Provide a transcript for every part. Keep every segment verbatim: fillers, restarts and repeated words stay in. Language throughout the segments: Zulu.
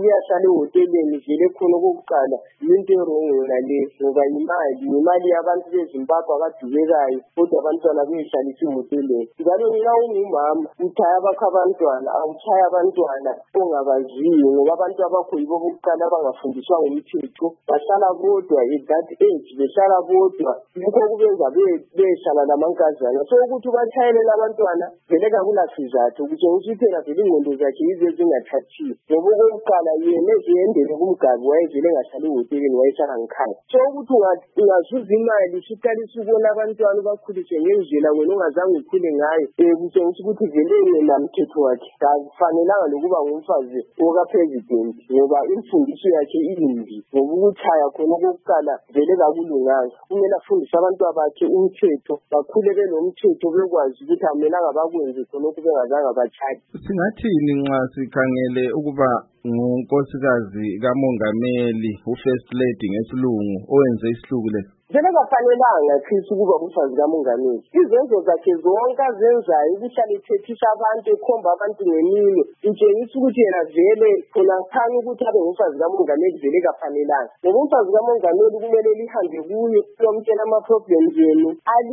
kuyahlala ehoteleni vele khona okokuqala into erongo le ngoba imali imali yabantu beZimbabwe abadubekayo kodwa abantwana beyihlalisa ehoteleni. Njalo nxa ungumama uthaya bakho abantwana awuthaya abantwana ongabaziyo ngoba abantu abakho yibo bokuqala abangafundiswa ngomthetho bahlala bodwa at that age behlala bodwa yikho kubenza behlala lamankazana. So ukuthi bathayele abantwana vele kakulasizathu kutshengisa ukuthi phela vele ingqondo zakhe yizo ezingathathiyo ngoba okokuqala yena eziyendele kumgabi wayevele engahlali ehoteleni wayehlala ngikhaya. So ukuthi ungazuza imali usuqalisa ukubona abantwana bakhuliswe ngendlela wena ungazange ukhule ngayo kutshengisa ukuthi vele yena mthetho wakhe kakufanelanga lokuba ngumfazi okapresident ngoba imfundiso yakhe imbi ngoba ukuthaya khona okokuqala vele kakulunganga. Kumele afundise abantu bakhe umthetho bakhule benomthetho bekwazi ukuthi amelanga bakwenze khona okubengazange bathaya. Singathini nxa sikhangele ukuba ngunkosikazi kamongameli u-First Lady ngesilungu owenze isihluku lesi? Vele kafanelanga Chris ukuba umfazi kamongameli. Izenzo zakhe zonke azenzayo ukuhlala ethethisa abantu ekhomba abantu ngeminwe utshengisa ukuthi yena vele khona khani ukuthi abe ngumfazi kamongameli vele kafanelanga. Ngoba umfazi kamongameli kumele lihambe kuye lomtshela ama-problems yenu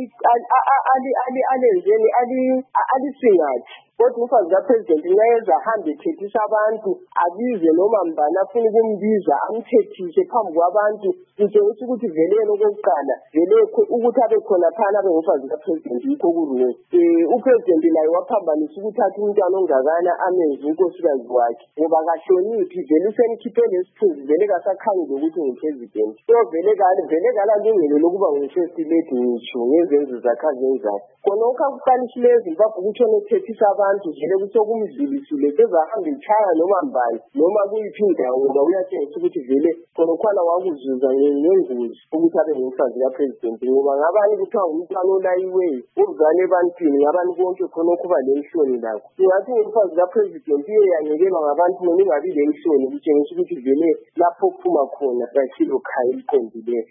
alenzeni alisingathi. Kodwa umfazi kapresident nxa eza ahambe ethethisa abantu abize noma mbani afuna ukumbiza amthethise phambi kwabantu kutshengisa ukuthi vele yena okokuqala vele ukuthi abe khona phana abe ngumfazi kapresident yikho kurungu. Upresident laye waphambanisa ukuthatha umntwana ongakana amenze unkosikazi wakhe ngoba kahloniphi vele usemkhiphele esithunzi vele kasakhanyi lokuthi ngupresident. So vele vele kalalungelo lokuba ngu-First Lady ngitsho ngezenzo zakhe azenzayo khonokho akuqalisile eZimbabwe ukutshona ethethisa abantu vele kusokumdlulisile sezahamba ichaya noma mbani noma kuyiphi indawo ngoba uyatshengisa ukuthi vele khonokwana wakuzuza ngengozi ukuthi abe ngumfazi kapresident ngoba ngabani kuthiwa ngumntwana olayiweyo uzane ebantwini ngabani konke khonokho uba lenhloni lakho. Singathi ngumfazi kapresident iye yanyekelwa ngabantu noma ingabi lenhloni kutshengisa ukuthi vele lapho kuphuma khona kasilo khaya eliqondileyo.